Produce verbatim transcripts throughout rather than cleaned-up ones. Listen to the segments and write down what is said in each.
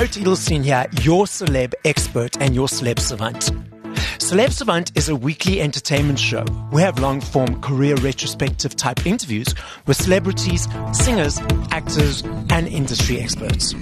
Garrett Edelstein here, your celeb expert and your celeb savant. Celeb Savant is a weekly entertainment show. We have long-form career retrospective type interviews with celebrities, singers, actors, and industry experts.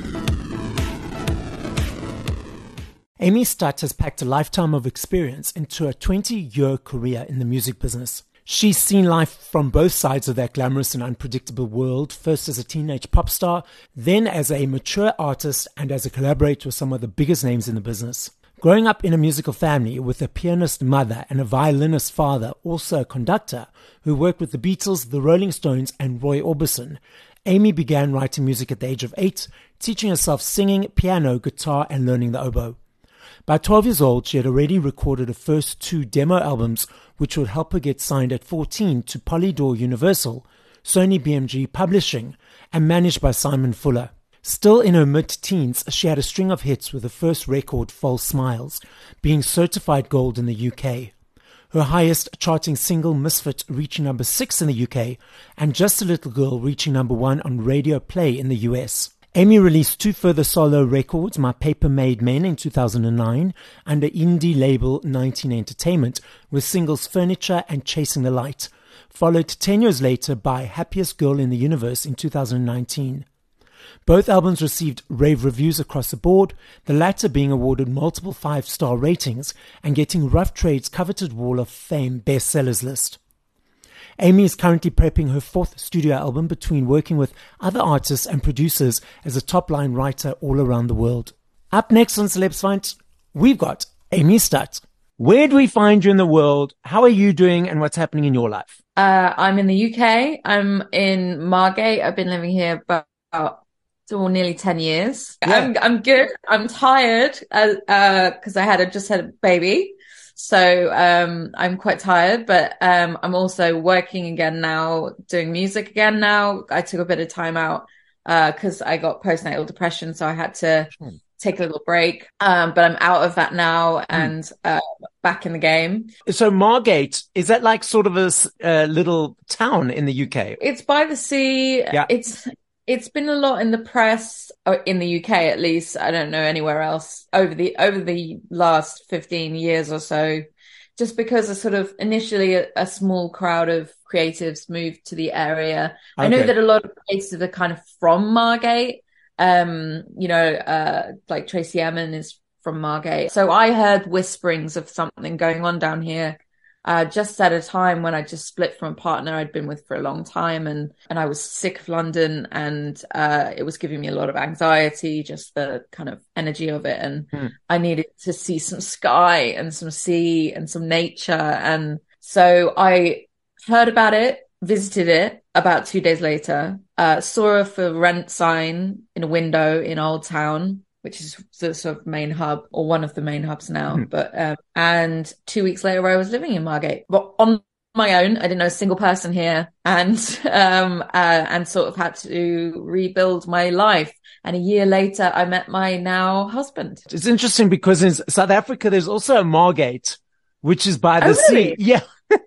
Amy Stutt has packed a lifetime of experience into a twenty-year career in the music business. She's seen life from both sides of that glamorous and unpredictable world, first as a teenage pop star, then as a mature artist and as a collaborator with some of the biggest names in the business. Growing up in a musical family with a pianist mother and a violinist father, also a conductor, who worked with the Beatles, the Rolling Stones, and Roy Orbison, Amy began writing music at the age of eight, teaching herself singing, piano, guitar, and learning the oboe. By twelve years old, she had already recorded her first two demo albums, which would help her get signed at fourteen to Polydor Universal, Sony B M G Publishing, and managed by Simon Fuller. Still in her mid-teens, she had a string of hits with her first record, False Smiles, being certified gold in the U K. Her highest charting single, Misfit, reaching number six in the U K, and Just a Little Girl reaching number one on Radio Play in the U S. Amy released two further solo records, My Paper Made Men in two thousand nine, under indie label nineteen Entertainment, with singles Furniture and Chasing the Light, followed ten years later by Happiest Girl in the Universe in two thousand nineteen. Both albums received rave reviews across the board, the latter being awarded multiple five-star ratings and getting Rough Trade's coveted Wall of Fame bestsellers list. Amy is currently prepping her fourth studio album between working with other artists and producers as a top-line writer all around the world. Up next on Celeb Savant, we've got Amy Stutt. Where do we find you in the world? How are you doing and what's happening in your life? Uh, I'm in the U K. I'm in Margate. I've been living here about oh, nearly ten years. Yeah. I'm I'm good. I'm tired uh, uh, because I had a, just had a baby. So, um, I'm quite tired, but, um, I'm also working again now, doing music again now. I took a bit of time out, uh, cause I got postnatal depression. So I had to mm. take a little break. Um, but I'm out of that now and, mm. uh, back in the game. So Margate, is that like sort of a uh, little town in the U K? It's by the sea. Yeah. It's, It's been a lot in the press, in the U K at least. I don't know anywhere else over the over the last fifteen years or so, just because a sort of initially a, a small crowd of creatives moved to the area. Okay. I know that a lot of creatives are kind of from Margate. Um, you know, uh, like Tracy Emin is from Margate. So I heard whisperings of something going on down here. Uh, just at a time when I just split from a partner I'd been with for a long time, and, and I was sick of London, and, uh, it was giving me a lot of anxiety, just the kind of energy of it. And hmm. I needed to see some sky and some sea and some nature. And so I heard about it, visited it about two days later, uh, saw a for rent sign in a window in Old Town, which is the sort of main hub, or one of the main hubs now. Mm-hmm. But, um, and two weeks later, I was living in Margate, but on my own. I didn't know a single person here, and, um, uh, and sort of had to rebuild my life. And a year later, I met my now husband. It's interesting because in South Africa, there's also a Margate, which is by the oh, really? sea. Yeah.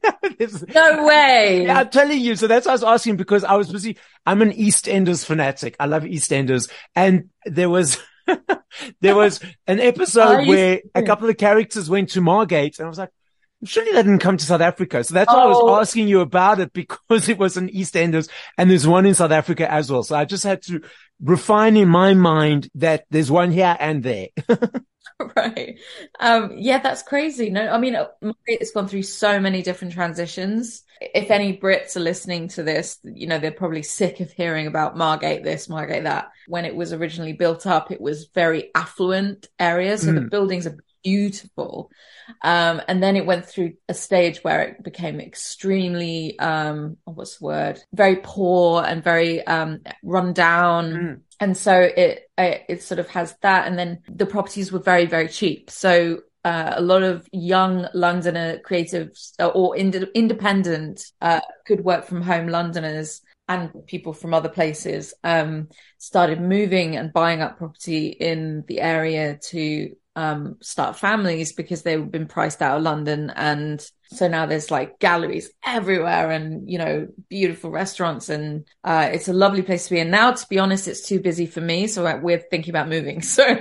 No way. Yeah, I'm telling you. So that's why I was asking, because I was busy. I'm an EastEnders fanatic. I love EastEnders. And there was, there was an episode where a couple of characters went to Margate, and I was like, surely they didn't come to South Africa. So that's why oh. I was asking you about it, because it was an EastEnders, and there's one in South Africa as well. So I just had to refine in my mind that there's one here and there. Right. Um, yeah, that's crazy. No, I mean, it's gone through so many different transitions. If any Brits are listening to this, you know, they're probably sick of hearing about Margate this, Margate that. When it was originally built up, it was very affluent area. So mm. the buildings are beautiful. Um, and then it went through a stage where it became extremely, um, what's the word? Very poor and very, um, run down. Mm. And so it, it, it sort of has that. And then the properties were very, very cheap. So, uh, a lot of young Londoner creatives or ind- independent, uh, good work from home Londoners and people from other places, um, started moving and buying up property in the area to, um, start families, because they've been priced out of London, and So now there's like galleries everywhere and, you know, beautiful restaurants, and uh, it's a lovely place to be. And now, to be honest, it's too busy for me. So we're thinking about moving. So,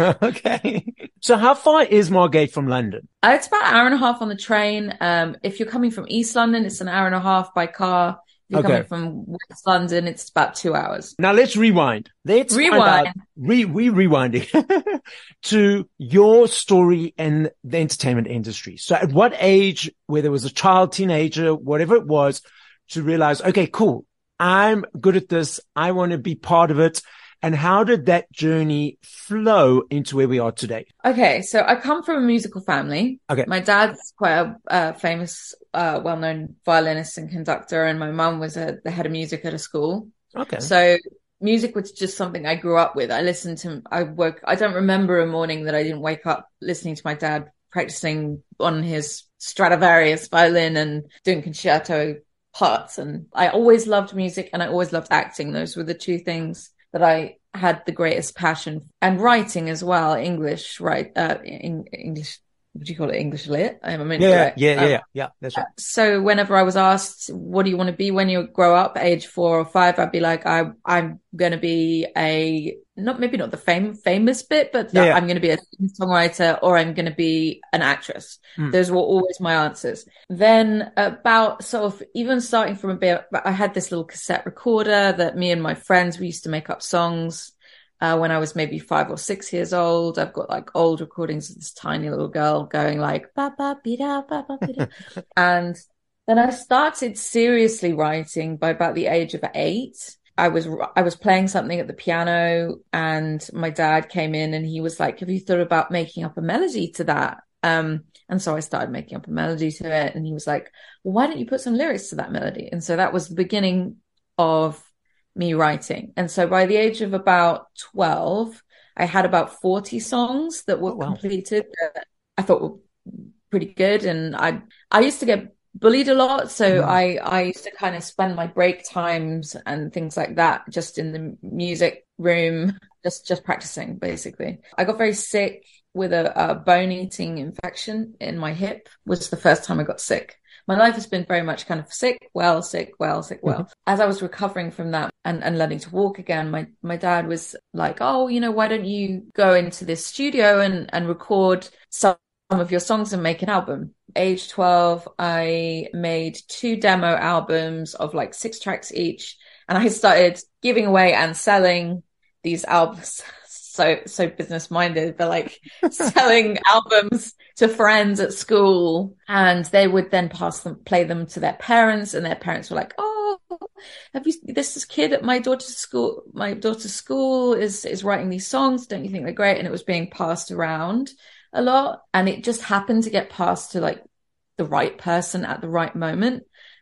okay. So how far is Margate from London? Uh, it's about an hour and a half on the train. Um, if you're coming from East London, it's an hour and a half by car. If you're okay. coming from West London, it's about two hours. Now let's rewind. Let's rewind. Out, re, re rewinding to your story in the entertainment industry. So at what age, whether it was a child, teenager, whatever it was, to realize, okay, cool, I'm good at this. I want to be part of it. And how did that journey flow into where we are today? Okay, so I come from a musical family. Okay. My dad's quite a uh, famous, uh, well-known violinist and conductor, and my mum was a, the head of music at a school. Okay. So music was just something I grew up with. I listened to, I woke, I don't remember a morning that I didn't wake up listening to my dad practicing on his Stradivarius violin and doing concerto parts. And I always loved music and I always loved acting. Those were the two things that I had the greatest passion, and writing as well. English, right? Uh, in, English. What do you call it? English lit. I mean, yeah, right? yeah, um, yeah, yeah. That's right. So whenever I was asked, "What do you want to be when you grow up?" age four or five, I'd be like, "I, I'm going to be a not maybe not the fame famous bit, but yeah, yeah. I'm going to be a songwriter, or I'm going to be an actress." Mm. Those were always my answers. Then about sort of even starting from a bit, I had this little cassette recorder that me and my friends we used to make up songs. Uh, when I was maybe five or six years old. I've got like old recordings of this tiny little girl going like, ba ba bida, ba ba bida. And then I started seriously writing by about the age of eight. I was, I was playing something at the piano and my dad came in and he was like, have you thought about making up a melody to that? Um, and so I started making up a melody to it. And he was like, well, why don't you put some lyrics to that melody? And so that was the beginning of me writing. And so by the age of about twelve, I had about forty songs that were oh, wow. completed that I thought were pretty good. And I, I used to get bullied a lot. So mm. I, I used to kind of spend my break times and things like that just in the music room, just, just practicing basically. I got very sick with a, a bone eating infection in my hip. Was the first time I got sick. My life has been very much kind of sick, well, sick, well, sick, well. Mm-hmm. As I was recovering from that and, and learning to walk again, my, my dad was like, oh, you know, why don't you go into this studio and, and record some of your songs and make an album? Age twelve, I made two demo albums of like six tracks each. And I started giving away and selling these albums. So, so business minded, but like selling albums to friends at school, and they would then pass them, play them to their parents, and their parents were like, oh, have you, this is kid at my daughter's school, my daughter's school is, is writing these songs. Don't you think they're great? And it was being passed around a lot. And it just happened to get passed to like the right person at the right moment.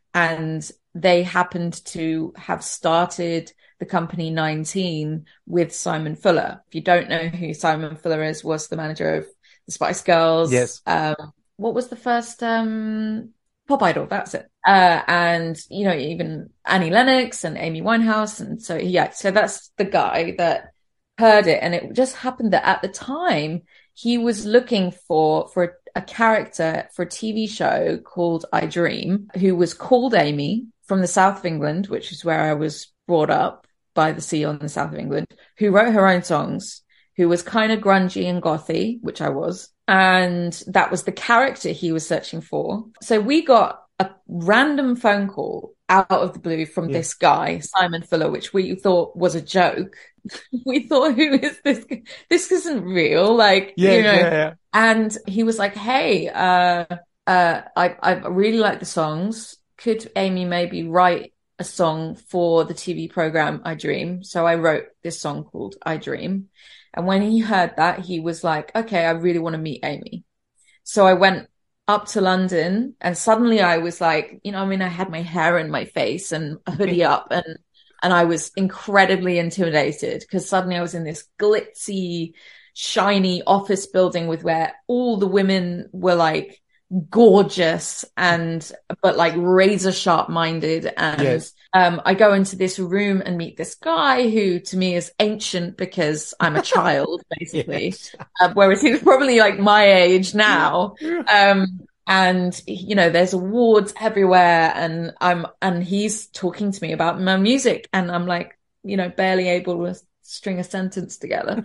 And they happened to have started the company nineteen with Simon Fuller. If you don't know who Simon Fuller is, was the manager of the Spice Girls. Yes. Um, what was the first um, Pop Idol? That's it. Uh, and, you know, even Annie Lennox and Amy Winehouse. And so, yeah, so that's the guy that heard it. And it just happened that at the time he was looking for, for a, a character for a T V show called I Dream, who was called Amy from the south of England, which is where I was brought up by the sea on the south of England, who wrote her own songs, who was kind of grungy and gothy, which I was. And that was the character he was searching for. So we got a random phone call out of the blue from yeah. this guy, Simon Fuller, which we thought was a joke. We thought, who is this? This isn't real. Like, yeah, you know, yeah, yeah. And he was like, hey, uh, uh, I, I really like the songs. Could Amy maybe write a song for the T V program I Dream? So I wrote this song called I Dream. And when he heard that, he was like, okay, I really want to meet Amy. So I went up to London and suddenly I was like, you know, I mean, I had my hair in my face and a hoodie up and, and I was incredibly intimidated because suddenly I was in this glitzy, shiny office building with where all the women were like, gorgeous and but like razor sharp minded, and yes. um I go into this room and meet this guy who to me is ancient because I'm a child basically. Yes. Uh, whereas he's probably like my age now. um And, you know, there's awards everywhere, and I'm, and he's talking to me about my music, and I'm like, you know, barely able to string a sentence together.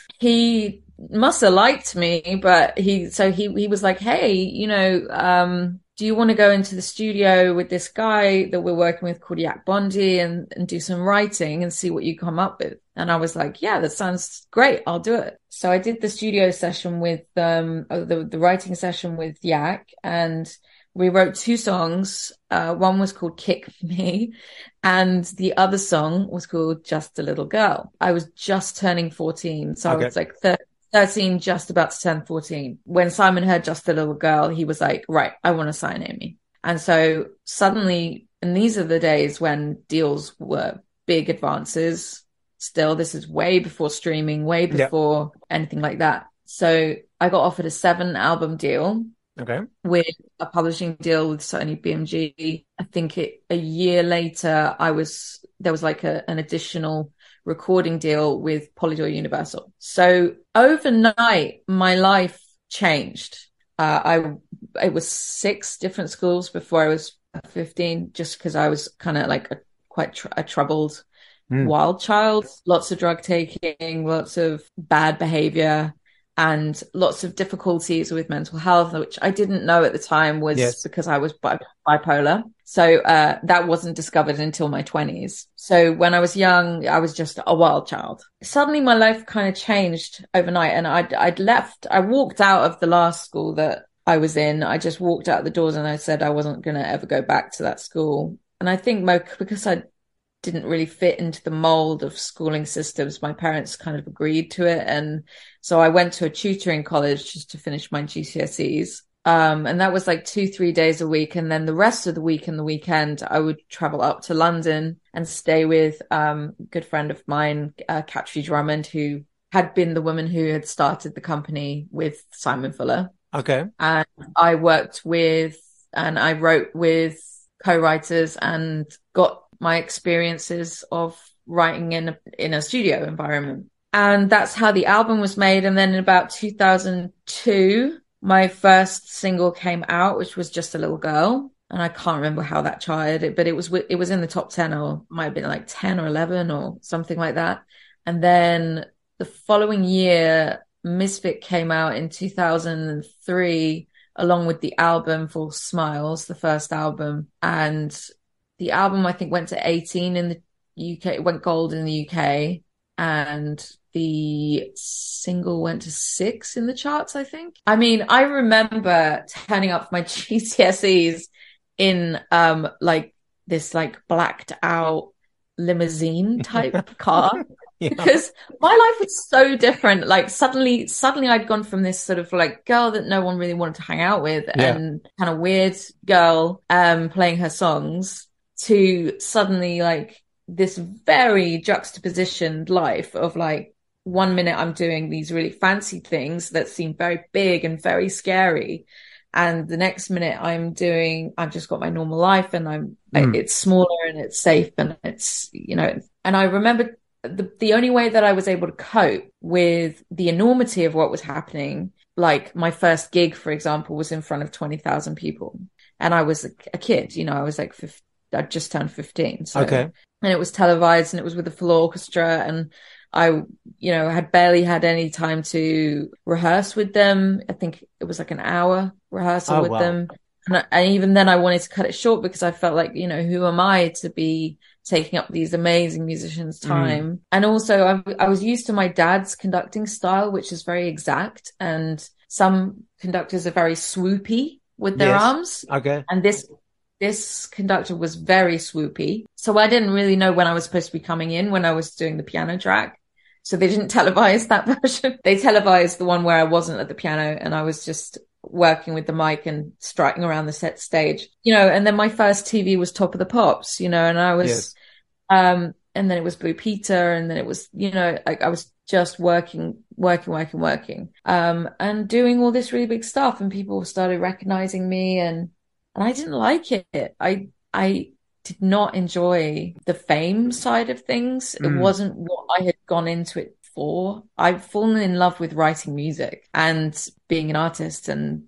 He must have liked me, but he, so he, he was like, hey, you know, um, do you want to go into the studio with this guy that we're working with called Jack Bondi and, and do some writing and see what you come up with? And I was like, yeah, that sounds great. I'll do it. So I did the studio session with, um, the, the writing session with Jack, and we wrote two songs. Uh, one was called Kick Me, and the other song was called Just a Little Girl. I was just turning fourteen. So okay. I was like thirteen, just about to turn fourteen. When Simon heard Just a Little Girl, he was like, right, I want to sign Amy. And so suddenly, and these are the days when deals were big advances. Still, this is way before streaming, way before yep. anything like that. So I got offered a seven album deal. Okay. With a publishing deal with Sony B M G. I think it, a year later, I was, there was like a, an additional recording deal with Polydor Universal. So overnight, my life changed. Uh, I, it was six different schools before I was fifteen, just because I was kind of like a, quite tr- a troubled mm. wild child. Lots of drug taking, lots of bad behavior, and lots of difficulties with mental health, which I didn't know at the time was yes. because I was bi- bipolar. So uh, that wasn't discovered until my twenties. So when I was young, I was just a wild child. Suddenly my life kind of changed overnight, and I'd, I'd left, I walked out of the last school that I was in. I just walked out the doors and I said I wasn't going to ever go back to that school. And I think my, because I didn't really fit into the mold of schooling systems, my parents kind of agreed to it. And so I went to a tutoring college just to finish my G C S Es. Um, and that was like two, three days a week. And then the rest of the week and the weekend, I would travel up to London and stay with um, a good friend of mine, uh, Katri Drummond, who had been the woman who had started the company with Simon Fuller. Okay. And I worked with, and I wrote with co-writers and got my experiences of writing in a, in a studio environment. And that's how the album was made. And then in about two thousand two, my first single came out, which was Just a Little Girl. And I can't remember how that charted, but it was, it was in the top ten, or might have been like ten or eleven or something like that. And then the following year, Misfit came out in two thousand three, along with the album False Smiles, the first album. And the album, I think, went to eighteen in the U K, it went gold in the U K, and the single went to six in the charts, I think. I mean, I remember turning up for my G C S Es in um like this like blacked out limousine type car. Yeah. Because my life was so different. Like suddenly, suddenly I'd gone from this sort of like girl that no one really wanted to hang out with, yeah. and kind of weird girl um playing her songs, to suddenly like this very juxtapositioned life of like, one minute I'm doing these really fancy things that seem very big and very scary, and the next minute I'm doing, I've just got my normal life, and I'm mm. it's smaller and it's safe, and it's, you know. And I remember the the only way that I was able to cope with the enormity of what was happening, like my first gig, for example, was in front of twenty thousand people, and I was a, a kid, you know, I was like fifteen, I'd just turned fifteen. So, okay. And it was televised, and it was with a full orchestra, and I, you know, had barely had any time to rehearse with them. I think it was like an hour rehearsal oh, with wow. them. And, I, and even then I wanted to cut it short, because I felt like, you know, who am I to be taking up these amazing musicians' time? Mm. And also I, I was used to my dad's conducting style, which is very exact. And some conductors are very swoopy with their yes. arms. Okay. And this This conductor was very swoopy. So I didn't really know when I was supposed to be coming in when I was doing the piano track. So they didn't televise that version. They televised the one where I wasn't at the piano, and I was just working with the mic and striking around the set stage, you know. And then my first T V was Top of the Pops, you know, and I was, yes. um, and then it was Blue Peter, and then it was, you know, I, I was just working, working, working, working, um, and doing all this really big stuff, and people started recognizing me, and And I didn't like it. I I did not enjoy the fame side of things. Mm. It wasn't what I had gone into it for. I've fallen in love with writing music and being an artist and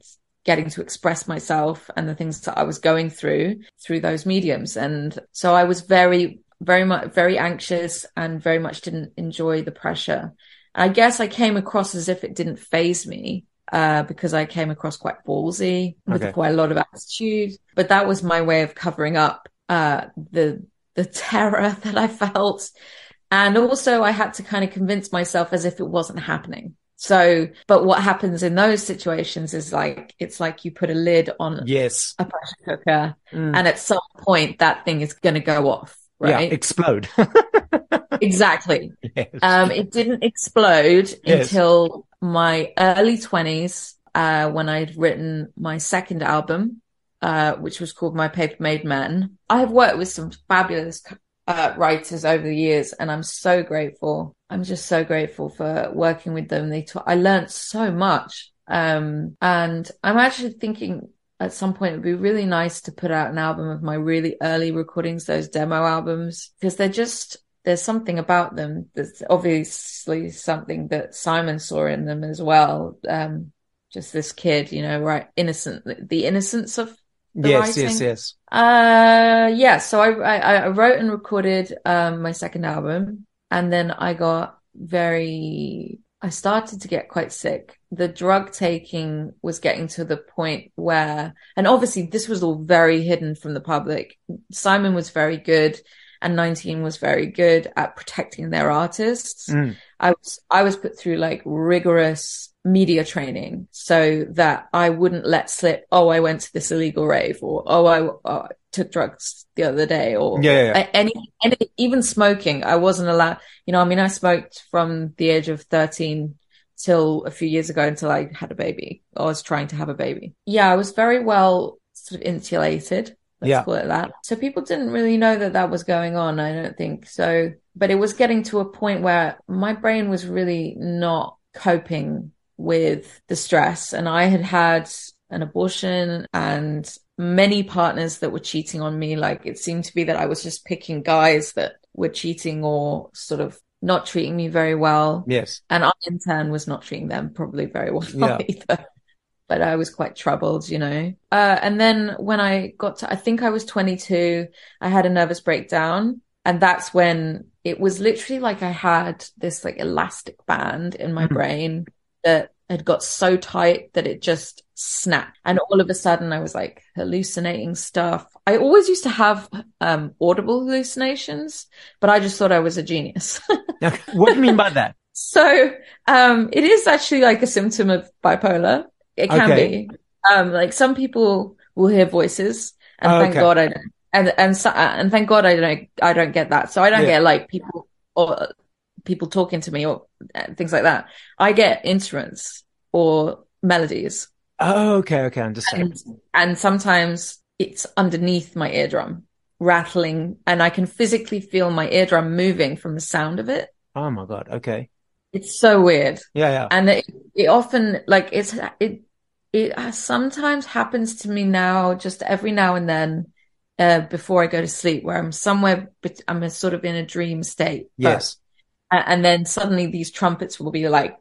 getting to express myself and the things that I was going through through those mediums. And so I was very, very much, very anxious and very much didn't enjoy the pressure. I guess I came across as if it didn't faze me, uh, because I came across quite ballsy with okay. quite a lot of attitude. But that was my way of covering up uh, the the terror that I felt. And also I had to kind of convince myself as if it wasn't happening. So, but what happens in those situations is like, it's like you put a lid on yes. a pressure cooker mm. and at some point that thing is going to go off, right? Yeah, explode. Exactly. Yes. Um, it didn't explode yes. until my early twenties, uh, when I'd written my second album, uh, which was called My Paper Made Men. I have worked with some fabulous uh, writers over the years, and I'm so grateful. I'm just so grateful for working with them. They ta- I learned so much. Um, and I'm actually thinking at some point it'd be really nice to put out an album of my really early recordings, those demo albums, because they're just, there's something about them. There's obviously something that Simon saw in them as well. Um, just this kid, you know, right, innocent, the innocence of the yes, writing. yes, yes. Uh, yeah. So I, I, I wrote and recorded um my second album, and then I got very, I started to get quite sick. The drug taking was getting to the point where, and obviously this was all very hidden from the public. Simon was very good, and nineteen was very good at protecting their artists. Mm. I was, I was put through like rigorous media training so that I wouldn't let slip, oh, I went to this illegal rave, or, oh, I uh, took drugs the other day, or yeah, yeah, yeah. any, any, even smoking. I wasn't allowed, you know, I mean, I smoked from the age of thirteen till a few years ago until I had a baby. I was trying to have a baby. Yeah, I was very well sort of insulated. Let's yeah. call it that. So people didn't really know that that was going on, I don't think. So, but it was getting to a point where my brain was really not coping with the stress. And I had had an abortion and many partners that were cheating on me. Like it seemed to be that I was just picking guys that were cheating or sort of not treating me very well. Yes. And I in turn was not treating them probably very well yeah. either. But I was quite troubled, you know. Uh, and then when I got to, I think I was twenty-two, I had a nervous breakdown. And that's when it was literally like I had this like elastic band in my mm-hmm. brain that had got so tight that it just snapped. And all of a sudden I was like hallucinating stuff. I always used to have um, audible hallucinations, but I just thought I was a genius. What do you mean by that? So um, it is actually like a symptom of bipolar. It can okay. be. Um, like some people will hear voices, and oh, thank okay. God I don't. And and so, and thank God I don't. I don't get that. So I don't yeah. get like people or people talking to me or things like that. I get instruments or melodies. Oh, okay, okay, I understand. And, and sometimes it's underneath my eardrum, rattling, and I can physically feel my eardrum moving from the sound of it. Oh my God. Okay. It's so weird. Yeah, yeah. And it, it often, like, it's, it, it sometimes happens to me now, just every now and then, uh, before I go to sleep, where I'm somewhere, but I'm a, sort of in a dream state. Yes. But, and then suddenly these trumpets will be like,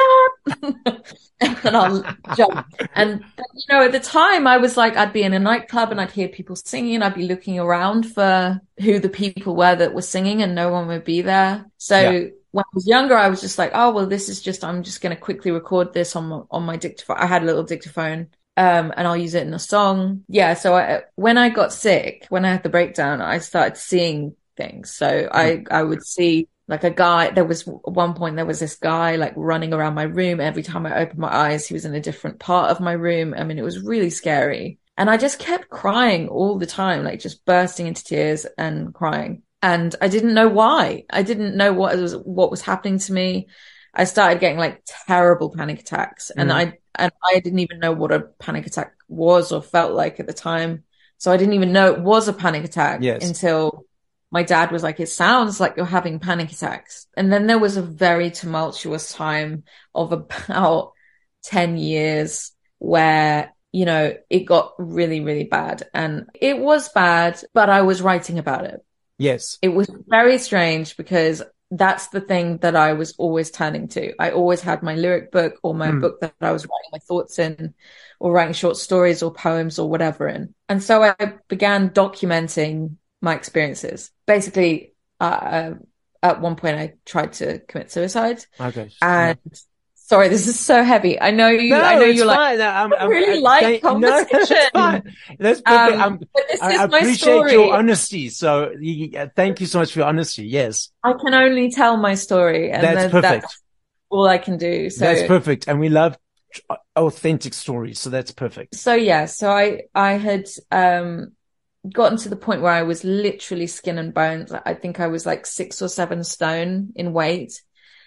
and then I'll jump. And, you know, at the time I was like, I'd be in a nightclub and I'd hear people singing. I'd be looking around for who the people were that were singing, and no one would be there. So, yeah. When I was younger, I was just like, oh, well, this is just, I'm just going to quickly record this on my, on my dictaphone. I had a little dictaphone, um, and I'll use it in a song. Yeah. So I, when I got sick, when I had the breakdown, I started seeing things. So mm. I, I would see like a guy, there was at one point, there was this guy like running around my room. Every time I opened my eyes, he was in a different part of my room. I mean, it was really scary. And I just kept crying all the time, like just bursting into tears and crying. And I didn't know why. I didn't know what was what was happening to me. I started getting like terrible panic attacks, and mm. I and I didn't even know what a panic attack was or felt like at the time. So I didn't even know it was a panic attack yes. until my dad was like, "It sounds like you're having panic attacks." And then there was a very tumultuous time of about ten years where, you know, it got really, really bad, and it was bad, but I was writing about it. Yes. It was very strange because that's the thing that I was always turning to. I always had my lyric book or my mm. book that I was writing my thoughts in, or writing short stories or poems or whatever in. And so I began documenting my experiences. Basically, uh, at one point I tried to commit suicide. Okay. And yeah. Sorry, this is so heavy. I know you. No, I know it's you're fine. like. I'm, I really I'm, like thank, conversation. No, that's fine. That's perfect. Um, but this I, is I my appreciate story. your honesty. So you, thank you so much for your honesty. Yes, I can only tell my story, and that's then, perfect. That's all I can do. So that's perfect, and we love authentic stories. So that's perfect. So yeah, so I I had um gotten to the point where I was literally skin and bones. I think I was like six or seven stone in weight.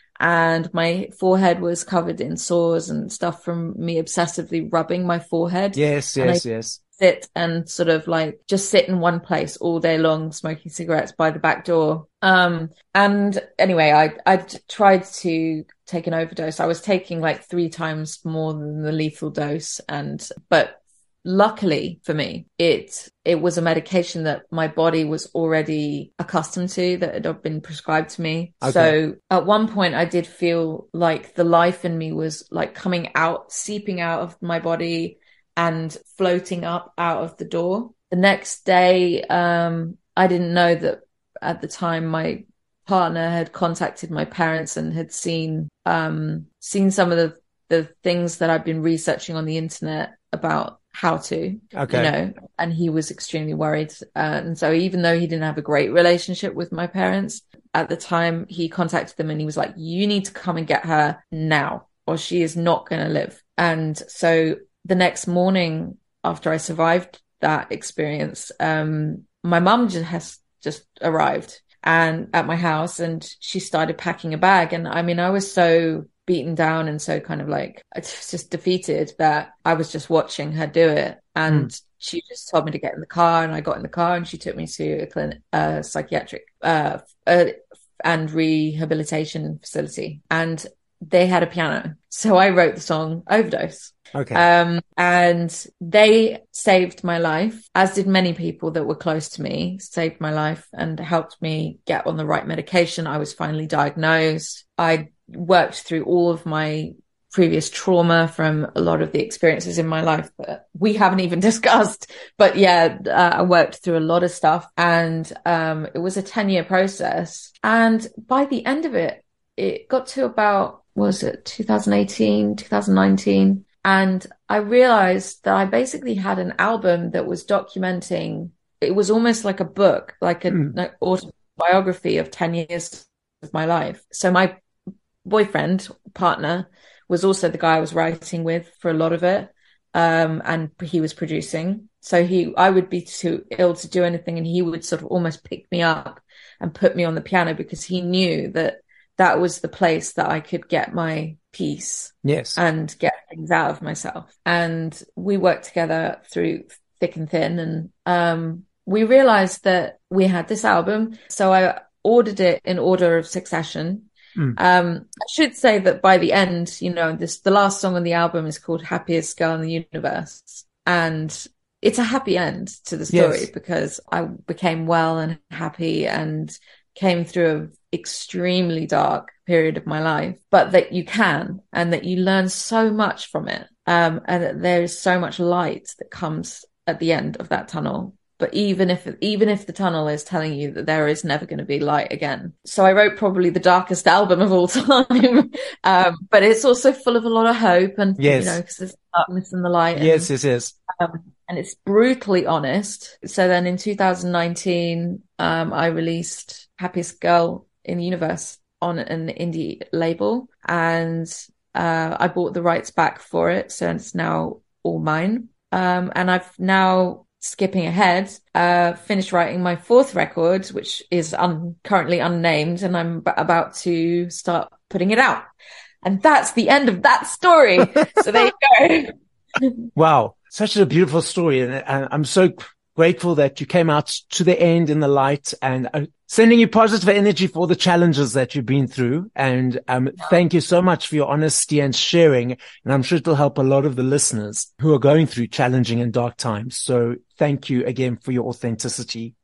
And my forehead was covered in sores and stuff from me obsessively rubbing my forehead. Yes, yes, yes. Sit and sort of like just sit in one place all day long, smoking cigarettes by the back door. Um, and anyway, I I tried to take an overdose. I was taking like three times more than the lethal dose, and but luckily for me, it it was a medication that my body was already accustomed to, that had been prescribed to me. Okay. So at one point I did feel like the life in me was like coming out, seeping out of my body and floating up out of the door. The next day, um, I didn't know that at the time my partner had contacted my parents and had seen um, seen some of the, the things that I've been researching on the internet about how to, okay. you know, and he was extremely worried. Uh, and so even though he didn't have a great relationship with my parents at the time, he contacted them and he was like, you need to come and get her now or she is not going to live. And so the next morning after I survived that experience, um, my mum just has just arrived and at my house and she started packing a bag. And I mean, I was so beaten down and so kind of like I was just defeated that I was just watching her do it. And mm. she just told me to get in the car and I got in the car and she took me to a clinic, uh, psychiatric uh, uh, and rehabilitation facility. And they had a piano. So I wrote the song Overdose. Okay. Um, and they saved my life, as did many people that were close to me, saved my life and helped me get on the right medication. I was finally diagnosed. I worked through all of my previous trauma from a lot of the experiences in my life that we haven't even discussed. But yeah, uh, I worked through a lot of stuff and um, it was a ten year process. And by the end of it, it got to about, what was it, two thousand eighteen, two thousand nineteen. And I realized that I basically had an album that was documenting, it was almost like a book, like an mm. autobiography of ten years of my life. So my boyfriend, partner, was also the guy I was writing with for a lot of it. Um, and he was producing. So he, I would be too ill to do anything and he would sort of almost pick me up and put me on the piano because he knew that that was the place that I could get my peace. Yes. And get things out of myself. And we worked together through thick and thin. And um, we realized that we had this album. So I ordered it in order of succession. Mm. Um, I should say that by the end, you know, this, the last song on the album is called Happiest Girl in the Universe. And it's a happy end to the story yes. because I became well and happy and came through an extremely dark period of my life, but that you can, and that you learn so much from it. Um, and that there is so much light that comes at the end of that tunnel. But even if, even if the tunnel is telling you that there is never going to be light again. So I wrote probably the darkest album of all time. um, but it's also full of a lot of hope and, yes. you know, because there's darkness and the light. And, yes, yes, yes. Um, and it's brutally honest. So then in two thousand nineteen, um, I released Happiest Girl in the Universe on an indie label. And uh, I bought the rights back for it. So it's now all mine. Um, and I've now, skipping ahead, uh, finished writing my fourth record, which is un- currently unnamed, and I'm b- about to start putting it out. And that's the end of that story. So there you go. Wow. Such a beautiful story. And, and I'm so grateful that you came out to the end in the light, and uh, sending you positive energy for the challenges that you've been through. And um, thank you so much for your honesty and sharing. And I'm sure it'll help a lot of the listeners who are going through challenging and dark times. So thank you again for your authenticity.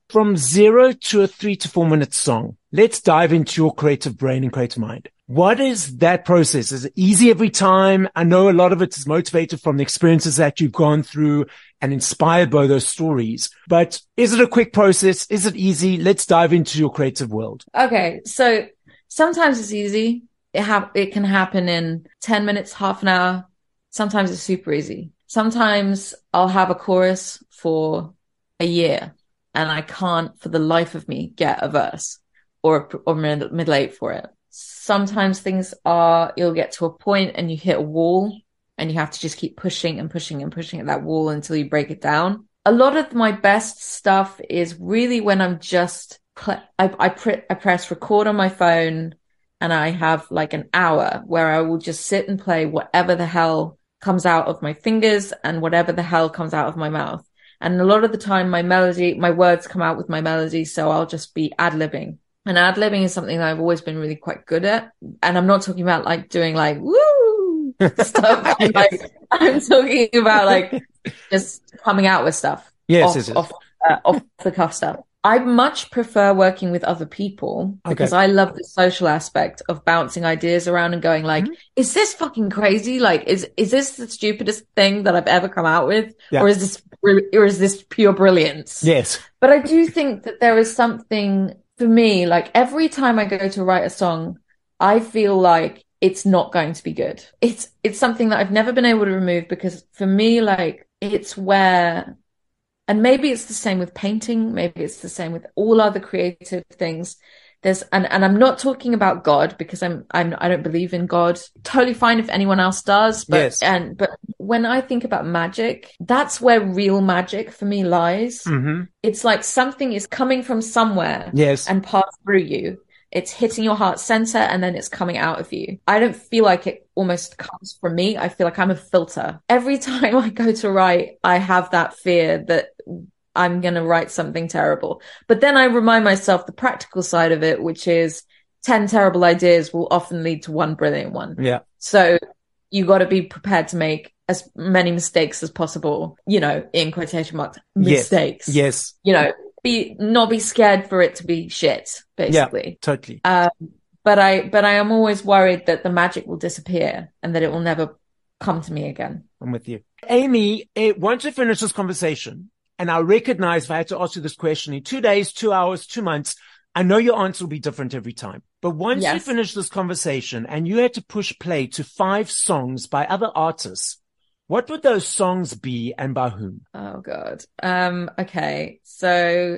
From zero to a three to four minute song, let's dive into your creative brain and creative mind. What is that process? Is it easy every time? I know a lot of it is motivated from the experiences that you've gone through and inspired by those stories, but is it a quick process? Is it easy? Let's dive into your creative world. Okay. So sometimes it's easy. It ha- it can happen in ten minutes, half an hour. Sometimes it's super easy. Sometimes I'll have a chorus for a year and I can't for the life of me get a verse or, or mid- middle eight for it. Sometimes things are, you'll get to a point and you hit a wall and you have to just keep pushing and pushing and pushing at that wall until you break it down. A lot of my best stuff is really when I'm just, I, I, pre- I press record on my phone and I have like an hour where I will just sit and play whatever the hell comes out of my fingers and whatever the hell comes out of my mouth. And a lot of the time my melody, my words come out with my melody. So I'll just be ad-libbing. And ad-libbing is something that I've always been really quite good at. And I'm not talking about like doing like, woo stuff. Yes. Like, I'm talking about like just coming out with stuff. Yes, off, yes, yes. Off, uh, off the cuff stuff. I much prefer working with other people because okay. I love the social aspect of bouncing ideas around and going like, mm-hmm. is this fucking crazy? Like, is, is this the stupidest thing that I've ever come out with? Yeah. Or is this, or is this pure brilliance? Yes. But I do think that there is something for me, like every time I go to write a song, I feel like it's not going to be good. It's, it's something that I've never been able to remove because for me, like it's where, and maybe it's the same with painting. Maybe it's the same with all other creative things. There's, and, and I'm not talking about God because I'm, I'm, I don't believe in God. Totally fine if anyone else does. But, yes. and, but when I think about magic, that's where real magic for me lies. Mm-hmm. It's like something is coming from somewhere yes. and pass through you. It's hitting your heart center and then it's coming out of you. I don't feel like it almost comes from me. I feel like I'm a filter. Every time I go to write, I have that fear that I'm going to write something terrible. But then I remind myself the practical side of it, which is ten terrible ideas will often lead to one brilliant one. Yeah. So you got to be prepared to make as many mistakes as possible, you know, in quotation marks, mistakes. Yes. yes. You know, be, not be scared for it to be shit, basically. Yeah, totally. Um, but I, but I am always worried that the magic will disappear and that it will never come to me again. I'm with you. Amy, once we finish this conversation, and I recognize if I had to ask you this question in two days, two hours, two months, I know your answer will be different every time. But once yes. you finish this conversation and you had to push play to five songs by other artists, what would those songs be and by whom? Oh God. Um, okay. So,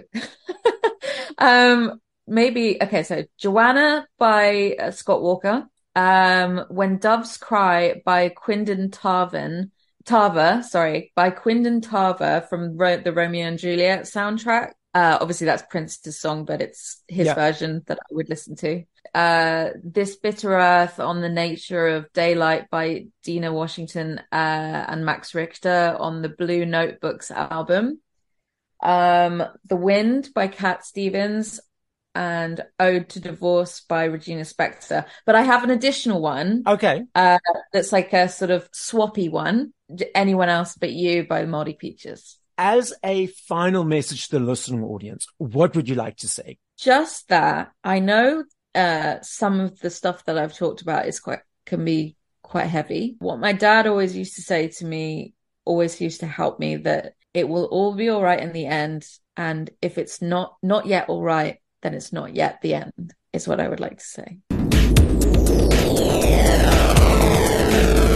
um, maybe, okay. So Joanna by uh, Scott Walker. Um, When Doves Cry by Quindon Tarvin, Tarver, sorry, by Quindon Tarver from Ro- the Romeo and Juliet soundtrack. Uh, obviously that's Prince's song, but it's his yeah. version that I would listen to. Uh, This Bitter Earth on the Nature of Daylight by Dina Washington, uh, and Max Richter on the Blue Notebooks album. Um, The Wind by Cat Stevens and Ode to Divorce by Regina Spektor. But I have an additional one. Okay. Uh, that's like a sort of swappy one. Anyone Else But You by Moldy Peaches. As a final message to the listening audience, what would you like to say? Just that I know uh, some of the stuff that I've talked about is quite can be quite heavy. What my dad always used to say to me, always used to help me, that it will all be all right in the end. And if it's not not yet all right, then it's not yet the end, is what I would like to say.